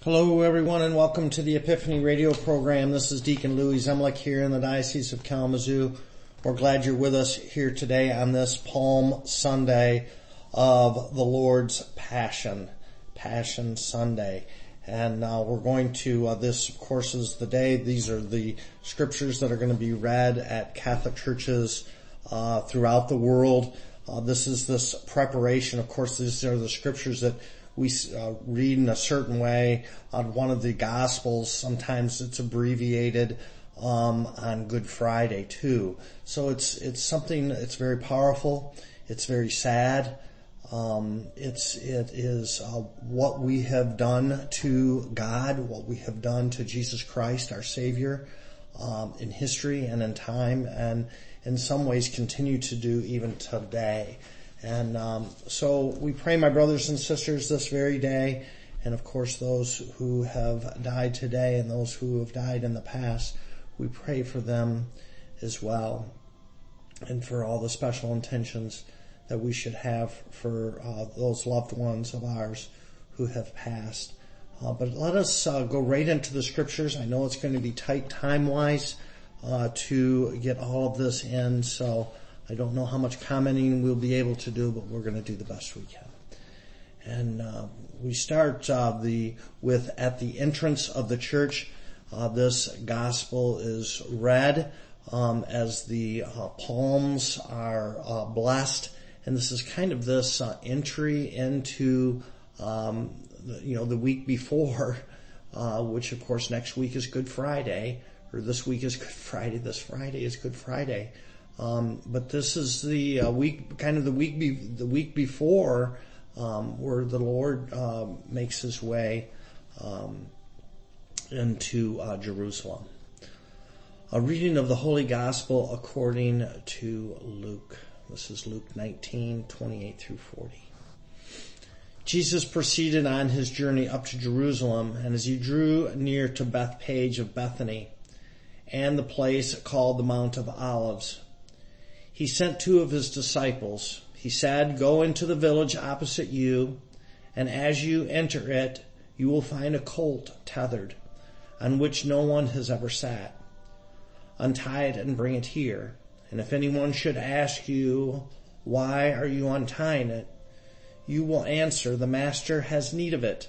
Hello everyone and welcome to the Epiphany radio program. This is Deacon Louis Zemlich here in the Diocese of Kalamazoo. We're glad you're with us here today on this Palm Sunday of the Lord's Passion Sunday. And we're going to, this of course is the day, these are the scriptures that are going to be read at Catholic churches throughout the world. This is this preparation. Of course, these are the scriptures that we read in a certain way on one of the Gospels. Sometimes it's abbreviated on Good Friday too. So it's something. It's very powerful. It's very sad. It is what we have done to God, what we have done to Jesus Christ, our Savior, in history and in time, and in some ways continue to do even today. And so we pray, my brothers and sisters, this very day, and of course those who have died today and those who have died in the past, we pray for them as well, and for all the special intentions that we should have for those loved ones of ours who have passed. But let us go right into the scriptures. I know it's going to be tight time-wise to get all of this in, so I don't know how much commenting we'll be able to do, but we're going to do the best we can. And we start with at the entrance of the church. This gospel is read as the palms are blessed, and this is kind of this entry into the week before, which of course next week is Good Friday, or this week is Good Friday. This Friday is Good Friday. But this is the week, kind of the week before, where the Lord makes his way into Jerusalem. A reading of the Holy Gospel according to Luke. This is Luke 19:28 through 40. Jesus proceeded on his journey up to Jerusalem, and as he drew near to Bethphage of Bethany, and the place called the Mount of Olives, he sent two of his disciples. He said, "Go into the village opposite you, and as you enter it, you will find a colt tethered, on which no one has ever sat. Untie it and bring it here. And if anyone should ask you, 'Why are you untying it?' you will answer, 'The master has need of it.'"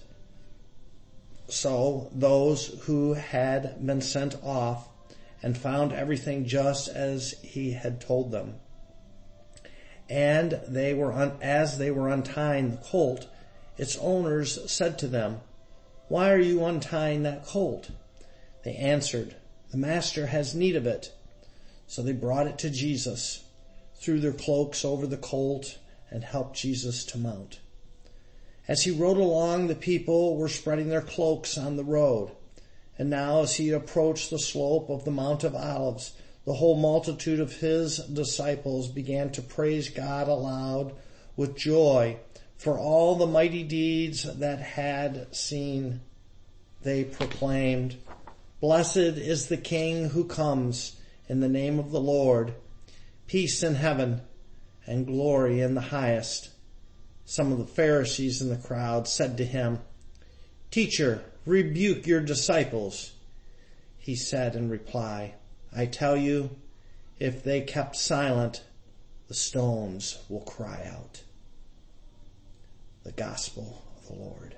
So those who had been sent off and found everything just as he had told them. And as they were untying the colt, its owners said to them, "Why are you untying that colt?" They answered, "The master has need of it." So they brought it to Jesus, threw their cloaks over the colt, and helped Jesus to mount. As he rode along, the people were spreading their cloaks on the road. And now as he approached the slope of the Mount of Olives, the whole multitude of his disciples began to praise God aloud with joy for all the mighty deeds that had seen. They proclaimed, "Blessed is the King who comes in the name of the Lord. Peace in heaven and glory in the highest." Some of the Pharisees in the crowd said to him, "Teacher, rebuke your disciples." He said in reply, "I tell you, if they kept silent, the stones will cry out." The Gospel of the Lord.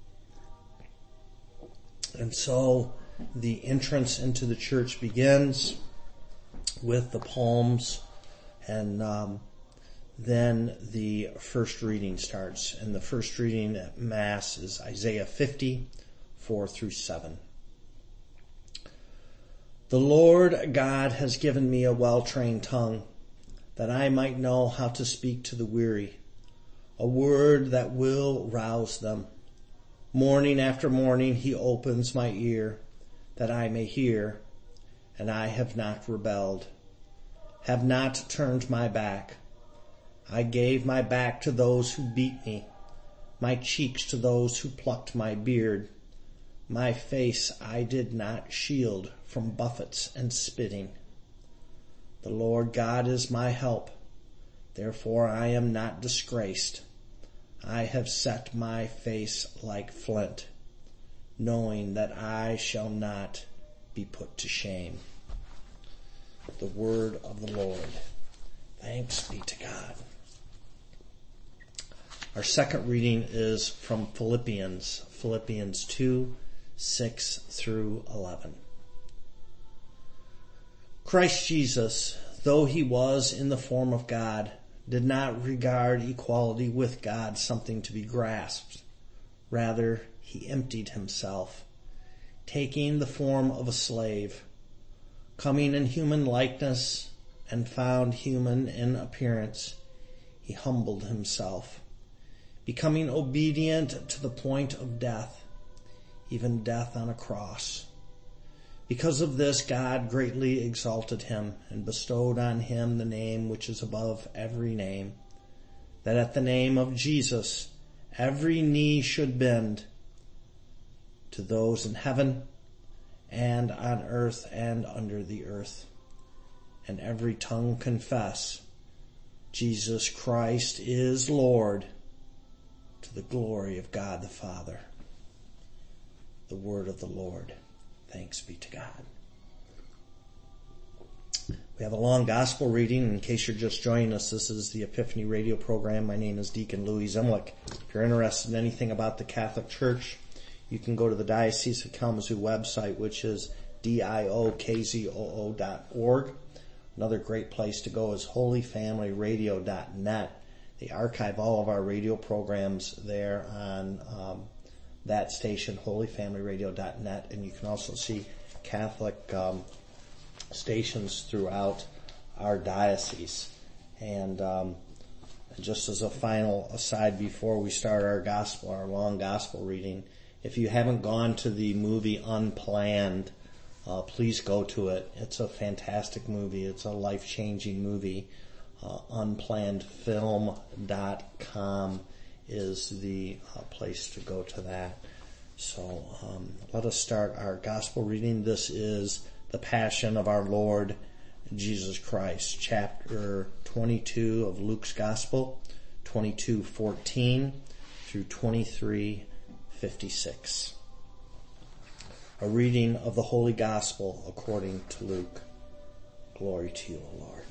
And so the entrance into the church begins with the palms, and then the first reading starts. And the first reading at Mass is Isaiah 50:4 through 7. "The Lord God has given me a well-trained tongue, that I might know how to speak to the weary, a word that will rouse them. Morning after morning he opens my ear, that I may hear, and I have not rebelled, have not turned my back. I gave my back to those who beat me, my cheeks to those who plucked my beard. My face I did not shield from buffets and spitting. The Lord God is my help. Therefore I am not disgraced. I have set my face like flint. knowing that I shall not be put to shame. The word of the Lord. Thanks be to God. Our second reading is from Philippians 2, 6 through 11. Christ Jesus, though he was in the form of God, did not regard equality with God something to be grasped. Rather, he emptied himself, taking the form of a slave, coming in human likeness and found human in appearance. He humbled himself, becoming obedient to the point of death, even death on a cross. Because of this, God greatly exalted him and bestowed on him the name which is above every name, that at the name of Jesus every knee should bend, to those in heaven and on earth and under the earth, and every tongue confess Jesus Christ is Lord, to the glory of God the Father. The word of the Lord. Thanks be to God. We have a long gospel reading. In case you're just joining us, this is the Epiphany radio program. My name is Deacon Louis Zemlich. If you're interested in anything about the Catholic Church, you can go to the Diocese of Kalamazoo website, which is diokzoo.org. Another great place to go is holyfamilyradio.net. They archive all of our radio programs there on that station, holyfamilyradio.net, and you can also see Catholic stations throughout our diocese. And just as a final aside before we start our long gospel reading, if you haven't gone to the movie Unplanned, please go to it. It's a fantastic movie. It's a life-changing movie. Unplannedfilm.com is the place to go to that. So let us start our gospel reading. This is the Passion of our Lord Jesus Christ, chapter 22 of Luke's Gospel, 22:14 through 23:56. A reading of the Holy Gospel according to Luke. Glory to you, O Lord.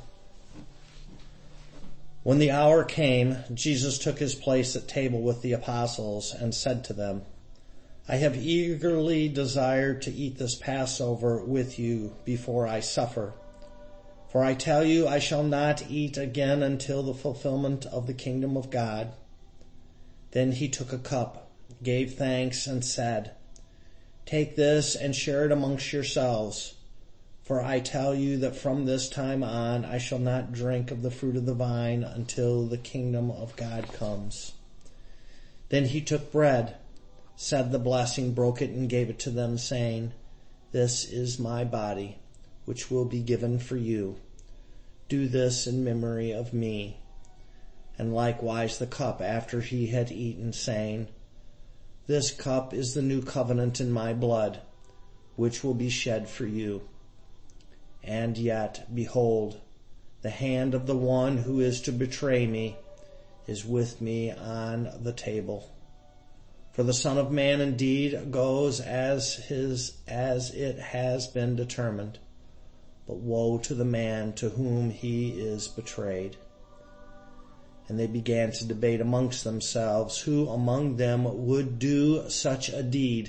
When the hour came, Jesus took his place at table with the apostles and said to them, I have eagerly desired to eat this Passover with you before I suffer. For I tell you, I shall not eat again until the fulfillment of the kingdom of God. Then he took a cup, gave thanks, and said, Take this and share it amongst yourselves. For I tell you that from this time on I shall not drink of the fruit of the vine until the kingdom of God comes. Then he took bread, said the blessing, broke it, and gave it to them, saying, This is my body, which will be given for you. Do this in memory of me. And likewise the cup after he had eaten, saying, This cup is the new covenant in my blood, which will be shed for you. And yet, behold, the hand of the one who is to betray me is with me on the table. For the Son of Man indeed goes as it has been determined. But woe to the man to whom he is betrayed. And they began to debate amongst themselves who among them would do such a deed.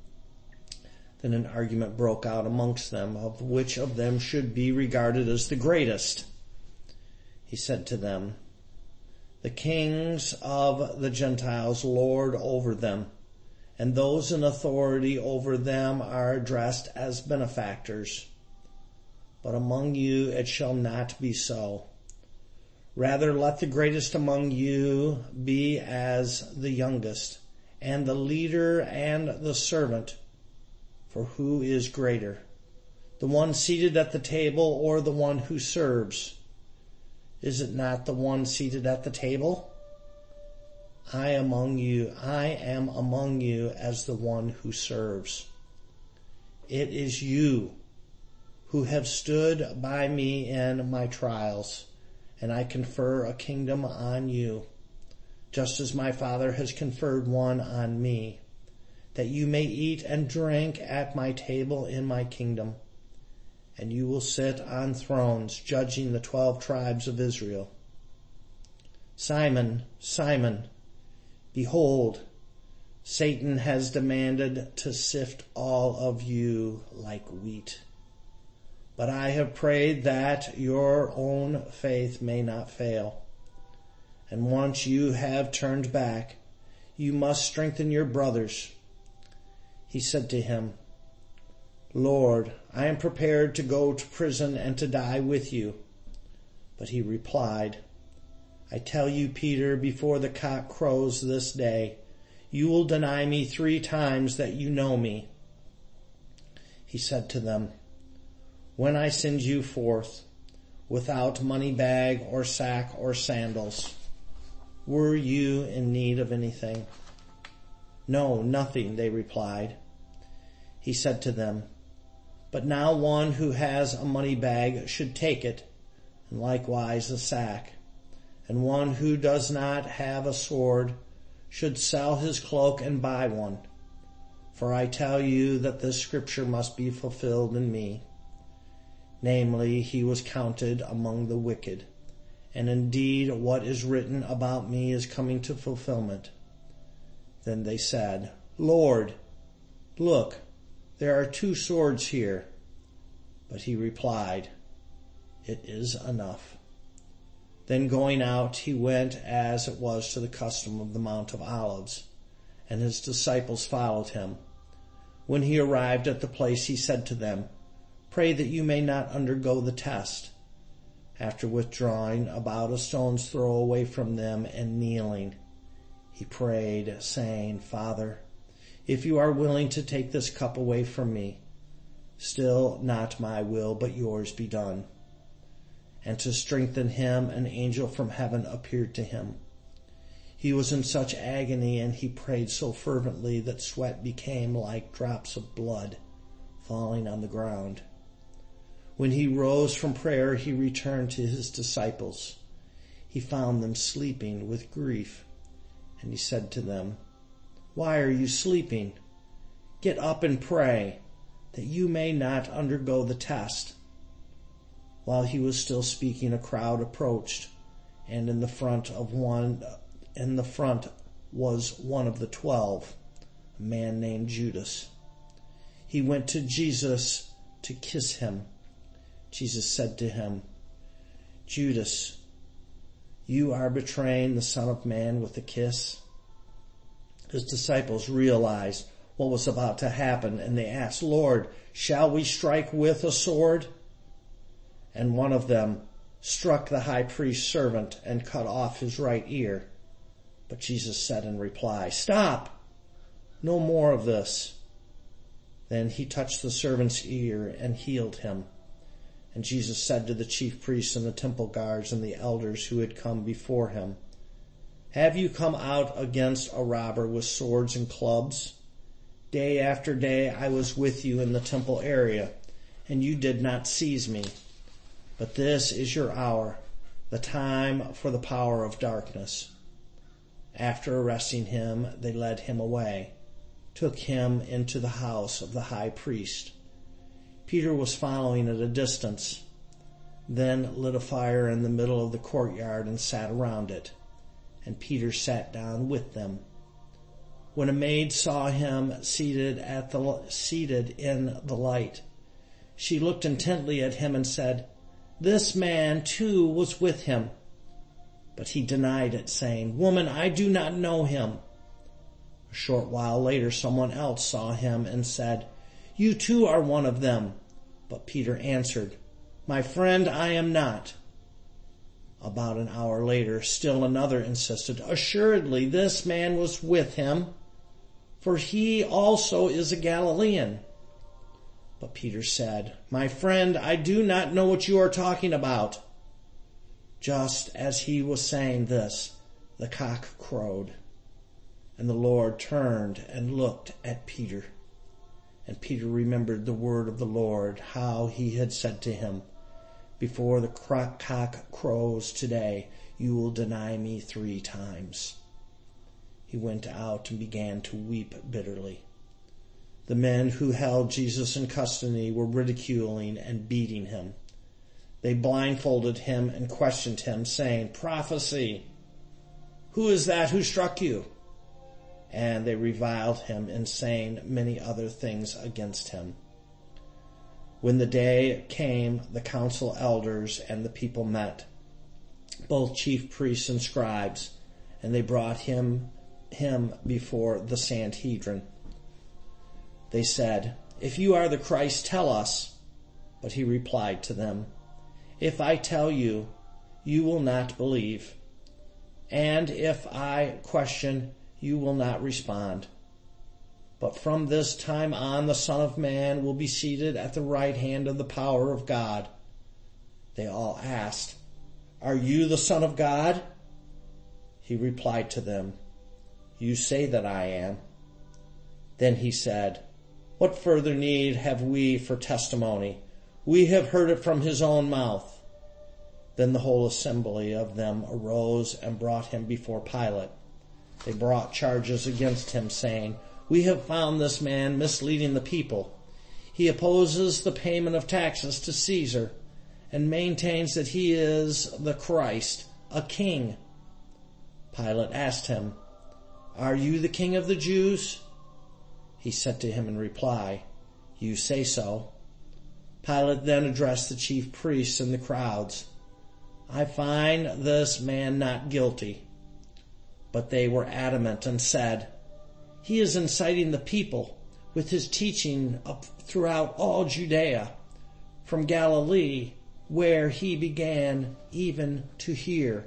Then an argument broke out amongst them of which of them should be regarded as the greatest. He said to them, The kings of the Gentiles lord over them, and those in authority over them are addressed as benefactors. But among you it shall not be so. Rather, let the greatest among you be as the youngest, and the leader and the servant. For who is greater, the one seated at the table or the one who serves? Is it not the one seated at the table? I am among you as the one who serves. It is you who have stood by me in my trials, and I confer a kingdom on you, just as my Father has conferred one on me, that you may eat and drink at my table in my kingdom. And you will sit on thrones, judging the 12 tribes of Israel. Simon, Simon, behold, Satan has demanded to sift all of you like wheat. But I have prayed that your own faith may not fail. And once you have turned back, you must strengthen your brothers. He said to him, Lord, I am prepared to go to prison and to die with you. But he replied, I tell you, Peter, before the cock crows this day, you will deny me 3 times that you know me. He said to them, when I send you forth, without money bag or sack or sandals, were you in need of anything? No, nothing, they replied. He said to them, but now one who has a money bag should take it, and likewise a sack. And one who does not have a sword should sell his cloak and buy one. For I tell you that this scripture must be fulfilled in me. Namely, he was counted among the wicked. And indeed, what is written about me is coming to fulfillment. Then they said, Lord, look, there are 2 swords here. But he replied, it is enough. Then going out, he went as it was to the custom of the Mount of Olives, and his disciples followed him. When he arrived at the place, he said to them, pray that you may not undergo the test. After withdrawing about a stone's throw away from them and kneeling, he prayed, saying, Father, if you are willing to take this cup away from me, still not my will but yours be done. And to strengthen him, an angel from heaven appeared to him. He was in such agony and he prayed so fervently that sweat became like drops of blood falling on the ground. When he rose from prayer, he returned to his disciples. He found them sleeping with grief, and he said to them, why are you sleeping? Get up and pray, that you may not undergo the test. While he was still speaking, a crowd approached, and in the front was one of the 12, a man named Judas. He went to Jesus to kiss him. Jesus said to him, Judas, you are betraying the Son of Man with a kiss? His disciples realized what was about to happen, and they asked, Lord, shall we strike with a sword? And one of them struck the high priest's servant and cut off his right ear. But Jesus said in reply, stop, no more of this. Then he touched the servant's ear and healed him. And Jesus said to the chief priests and the temple guards and the elders who had come before him, have you come out against a robber with swords and clubs? Day after day I was with you in the temple area, and you did not seize me. But this is your hour, the time for the power of darkness. After arresting him, they led him away, took him into the house of the high priest. Peter was following at a distance, then lit a fire in the middle of the courtyard and sat around it, and Peter sat down with them. When a maid saw him seated in the light, she looked intently at him and said, this man too was with him. But he denied it, saying, woman, I do not know him. A short while later, someone else saw him and said, you too are one of them. But Peter answered, my friend, I am not. About an hour later, still another insisted, assuredly this man was with him, for he also is a Galilean. But Peter said, my friend, I do not know what you are talking about. Just as he was saying this, the cock crowed, and the Lord turned and looked at Peter. And Peter remembered the word of the Lord, how he had said to him, before the cock crows today, you will deny me 3 times. He went out and began to weep bitterly. The men who held Jesus in custody were ridiculing and beating him. They blindfolded him and questioned him, saying, "Prophesy! Who is that who struck you?" And they reviled him in saying many other things against him. When the day came, the council elders and the people met, both chief priests and scribes, and they brought him before the Sanhedrin. They said, "If you are the Christ, tell us." But he replied to them, "If I tell you, you will not believe. And if I question, you will not respond. But from this time on, the Son of Man will be seated at the right hand of the power of God." They all asked, "Are you the Son of God?" He replied to them, "You say that I am." Then he said, "What further need have we for testimony? We have heard it from his own mouth." Then the whole assembly of them arose and brought him before Pilate. They brought charges against him, saying, "We have found this man misleading the people. He opposes the payment of taxes to Caesar and maintains that he is the Christ, a king." Pilate asked him, "Are you the king of the Jews?" He said to him in reply, "You say so." Pilate then addressed the chief priests and the crowds. "I find this man not guilty." But they were adamant and said, "He is inciting the people with his teaching up throughout all Judea, from Galilee, where he began even to hear."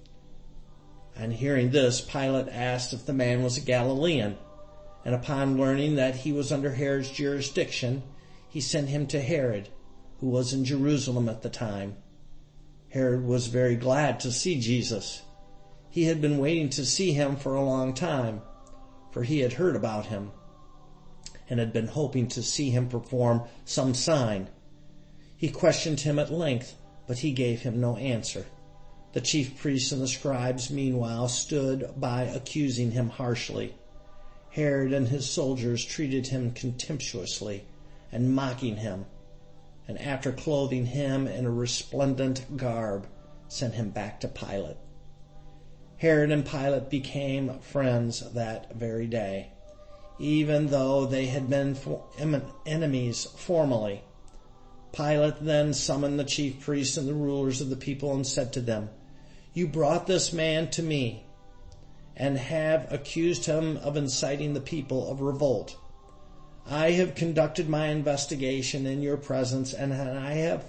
On hearing this, Pilate asked if the man was a Galilean, and upon learning that he was under Herod's jurisdiction, he sent him to Herod, who was in Jerusalem at the time. Herod was very glad to see Jesus. He had been waiting to see him for a long time, for he had heard about him, and had been hoping to see him perform some sign. He questioned him at length, but he gave him no answer. The chief priests and the scribes, meanwhile, stood by accusing him harshly. Herod and his soldiers treated him contemptuously and mocking him, and after clothing him in a resplendent garb, sent him back to Pilate. Herod and Pilate became friends that very day, even though they had been enemies formerly. Pilate then summoned the chief priests and the rulers of the people and said to them, "You brought this man to me and have accused him of inciting the people of revolt. I have conducted my investigation in your presence, and I have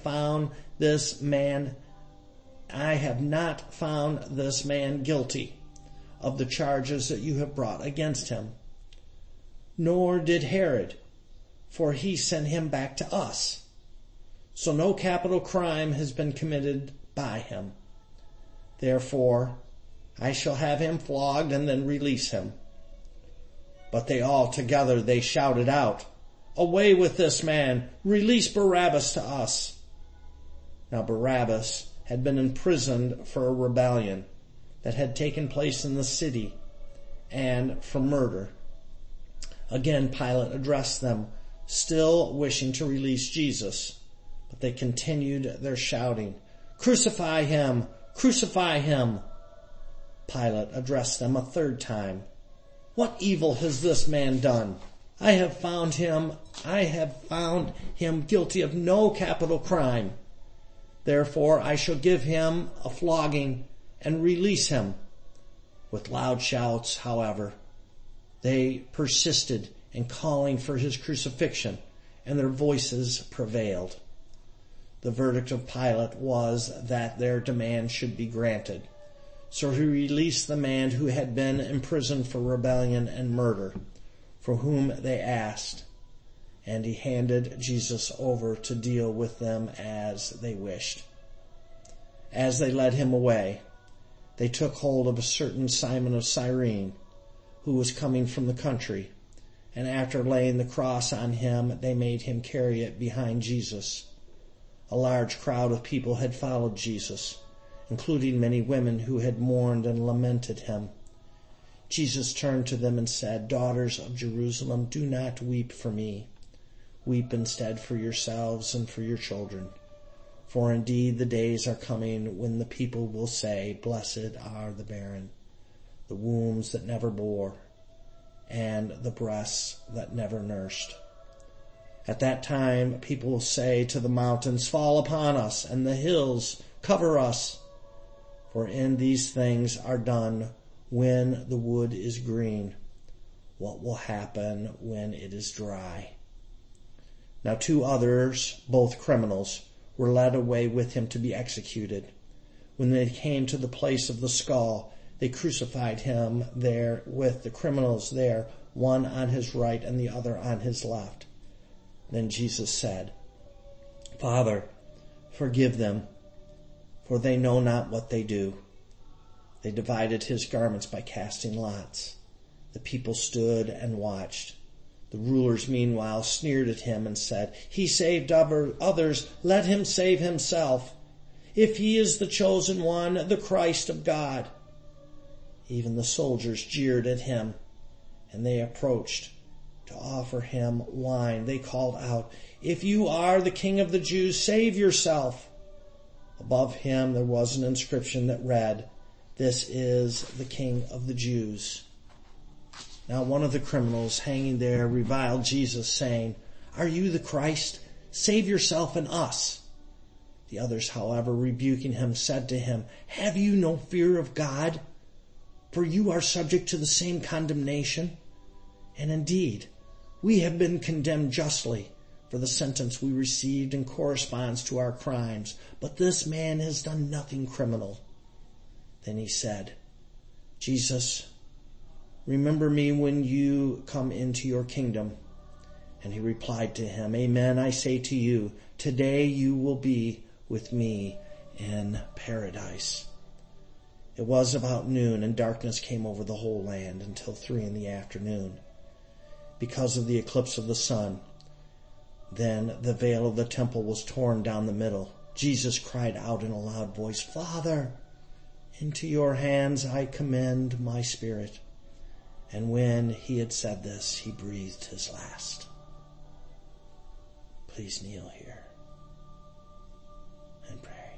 not found this man guilty of the charges that you have brought against him. Nor did Herod, for he sent him back to us. So no capital crime has been committed by him. Therefore, I shall have him flogged and then release him." But they shouted out, "Away with this man! Release Barabbas to us!" Now Barabbas had been imprisoned for a rebellion that had taken place in the city and for murder. Again Pilate addressed them, still wishing to release Jesus, but they continued their shouting, "Crucify him! Crucify him!" Pilate addressed them a third time. "What evil has this man done? I have found him guilty of no capital crime. Therefore I shall give him a flogging and release him." With loud shouts, however, they persisted in calling for his crucifixion, and their voices prevailed. The verdict of Pilate was that their demand should be granted. So he released the man who had been imprisoned for rebellion and murder, for whom they asked, and he handed Jesus over to deal with them as they wished. As they led him away, they took hold of a certain Simon of Cyrene, who was coming from the country, and after laying the cross on him, they made him carry it behind Jesus. A large crowd of people had followed Jesus, including many women who had mourned and lamented him. Jesus turned to them and said, "Daughters of Jerusalem, do not weep for me. Weep instead for yourselves and for your children. For indeed the days are coming when the people will say, 'Blessed are the barren, the wombs that never bore, and the breasts that never nursed.' At that time people will say to the mountains, 'Fall upon us,' and the hills, 'Cover us.' For in these things are done when the wood is green. What will happen when it is dry?" Now 2 others, both criminals, were led away with him to be executed. When they came to the place of the skull, they crucified him there with the criminals there, one on his right and the other on his left. Then Jesus said, "Father, forgive them, for they know not what they do." They divided his garments by casting lots. The people stood and watched. The rulers meanwhile sneered at him and said, "He saved others, let him save himself, if he is the chosen one, the Christ of God." Even the soldiers jeered at him, and they approached to offer him wine. They called out, "If you are the King of the Jews, save yourself." Above him there was an inscription that read, "This is the King of the Jews." Now one of the criminals hanging there reviled Jesus, saying, "Are you the Christ? Save yourself and us." The others, however, rebuking him, said to him, "Have you no fear of God? For you are subject to the same condemnation. And indeed, we have been condemned justly, for the sentence we received and corresponds to our crimes. But this man has done nothing criminal." Then he said, "Jesus, remember me when you come into your kingdom." And he replied to him, "Amen, I say to you, today you will be with me in paradise." It was about noon, and darkness came over the whole land until 3 p.m, because of the eclipse of the sun. Then the veil of the temple was torn down the middle. Jesus cried out in a loud voice, "Father, into your hands I commend my spirit." And when he had said this, he breathed his last. Please kneel here and pray.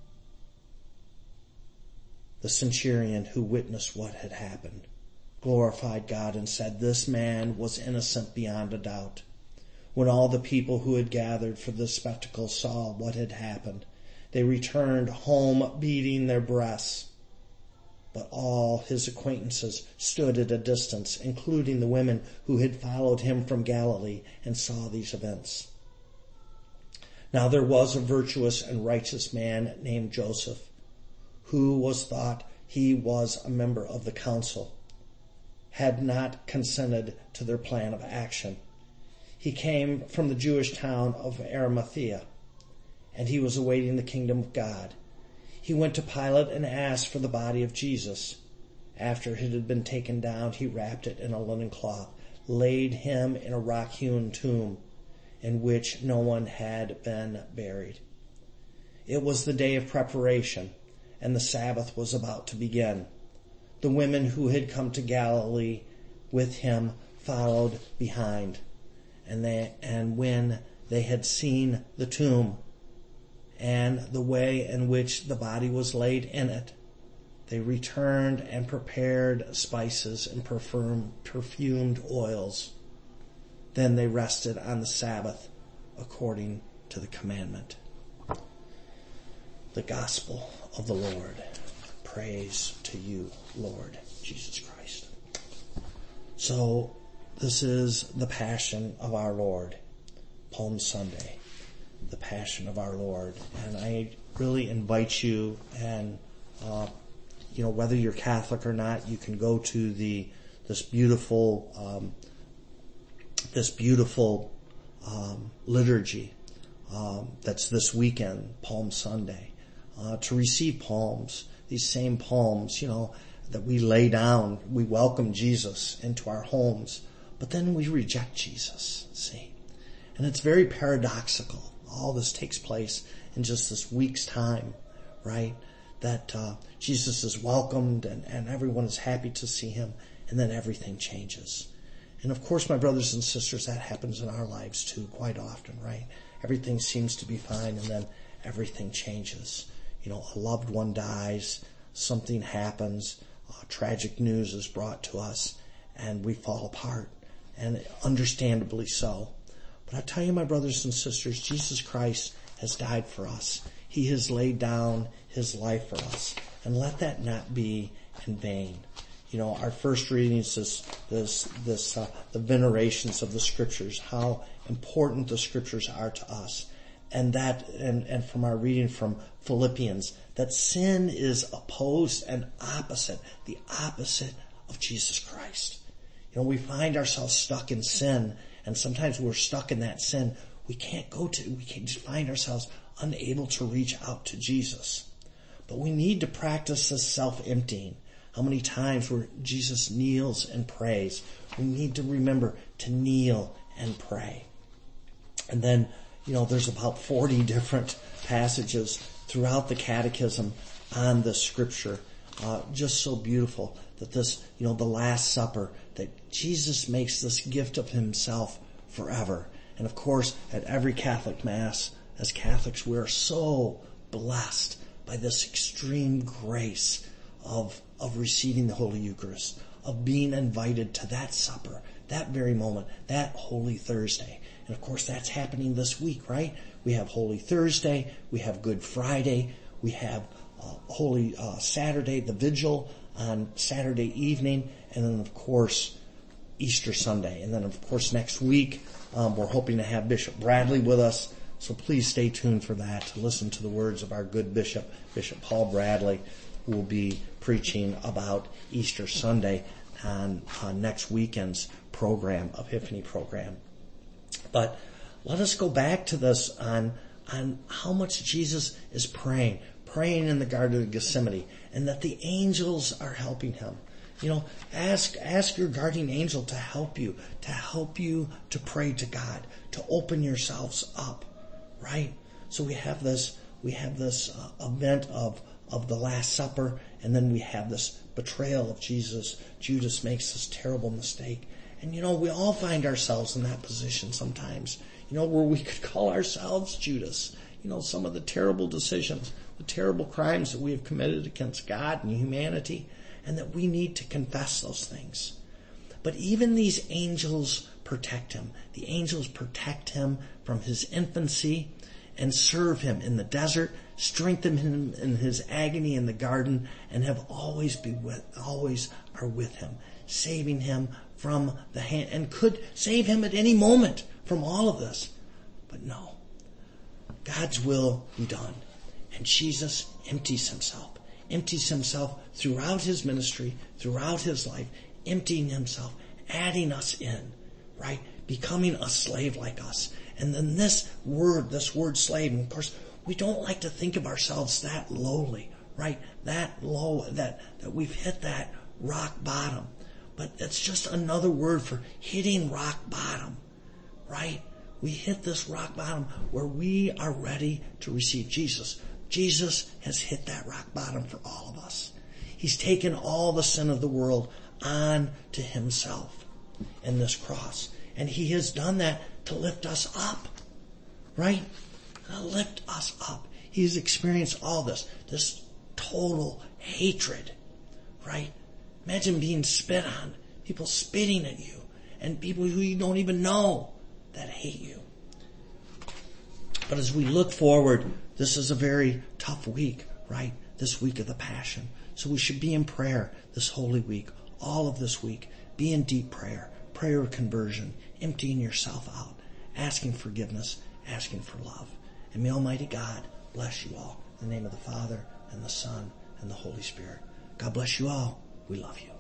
The centurion who witnessed what had happened glorified God and said, "This man was innocent beyond a doubt." When all the people who had gathered for this spectacle saw what had happened, they returned home beating their breasts. But all his acquaintances stood at a distance, including the women who had followed him from Galilee and saw these events. Now there was a virtuous and righteous man named Joseph, who was thought he was a member of the council, had not consented to their plan of action. He came from the Jewish town of Arimathea, and he was awaiting the kingdom of God. He went to Pilate and asked for the body of Jesus. After it had been taken down, he wrapped it in a linen cloth, laid him in a rock-hewn tomb in which no one had been buried. It was the day of preparation, and the Sabbath was about to begin. The women who had come to Galilee with him followed behind, and when they had seen the tomb and the way in which the body was laid in it, they returned and prepared spices and perfumed oils. Then they rested on the Sabbath according to the commandment. The Gospel of the Lord. Praise to you, Lord Jesus Christ. So this is the Passion of our Lord, Palm Sunday. The Passion of our Lord. And I really invite you, and whether you're Catholic or not, you can go to this beautiful liturgy that's this weekend, Palm Sunday, to receive palms, these same palms, that we lay down. We welcome Jesus into our homes, but then we reject Jesus, see? And it's very paradoxical. All this takes place in just this week's time, right? That Jesus is welcomed and everyone is happy to see him. and then everything changes. And of course, my brothers and sisters, that happens in our lives too quite often, right? Everything seems to be fine, and then everything changes. A loved one dies, something happens, tragic news is brought to us, and we fall apart, and understandably so. But I tell you, my brothers and sisters, Jesus Christ has died for us. He has laid down his life for us, and let that not be in vain. Our first reading is the venerations of the Scriptures, how important the Scriptures are to us. And from our reading from Philippians, that sin is opposed and opposite, the opposite of Jesus Christ. We find ourselves stuck in sin, and sometimes we're stuck in that sin. We can't just find ourselves unable to reach out to Jesus. But we need to practice this self-emptying. How many times where Jesus kneels and prays? We need to remember to kneel and pray. And then, there's about 40 different passages throughout the Catechism on this Scripture. Just so beautiful that this, the Last Supper, that Jesus makes this gift of himself forever. And of course, at every Catholic Mass, as Catholics, we are so blessed by this extreme grace of receiving the Holy Eucharist, of being invited to that supper, that very moment, that Holy Thursday. And of course, that's happening this week, right? We have Holy Thursday, we have Good Friday, we have Holy Saturday, the Vigil on Saturday evening, and then of course, Easter Sunday. And then of course, next week, we're hoping to have Bishop Bradley with us. So please stay tuned for that, to listen to the words of our good bishop, Bishop Paul Bradley, who will be preaching about Easter Sunday on next weekend's program, Epiphany program. But let us go back to this on how much Jesus is praying in the Garden of Gethsemane, and that the angels are helping him. Ask your guardian angel to help you to pray to God, to open yourselves up, right? So we have this event of the Last Supper, and then we have this betrayal of Jesus. Judas makes this terrible mistake. And we all find ourselves in that position sometimes, where we could call ourselves Judas. Some of the terrible decisions, the terrible crimes that we have committed against God and humanity, and that we need to confess those things. But even these angels protect him. The angels protect him from his infancy and serve him in the desert, strengthen him in his agony in the garden, and have always are with him, saving him from the hand, and could save him at any moment from all of this. But no, God's will be done. And Jesus empties himself throughout his ministry, throughout his life, emptying himself, adding us in, right? Becoming a slave like us. And then this word slave, and of course, we don't like to think of ourselves that lowly, right? That low, that we've hit that rock bottom. But it's just another word for hitting rock bottom, right? We hit this rock bottom where we are ready to receive Jesus. Jesus has hit that rock bottom for all of us. He's taken all the sin of the world on to himself in this cross. And he has done that to lift us up, right? To lift us up. He's experienced all this total hatred, right? Imagine being spit on, people spitting at you, and people who you don't even know that hate you. But as we look forward, this is a very tough week, right? This week of the Passion. So we should be in prayer this Holy Week, all of this week. Be in deep prayer of conversion, emptying yourself out, asking forgiveness, asking for love. And may Almighty God bless you all. In the name of the Father, and the Son, and the Holy Spirit. God bless you all. We love you.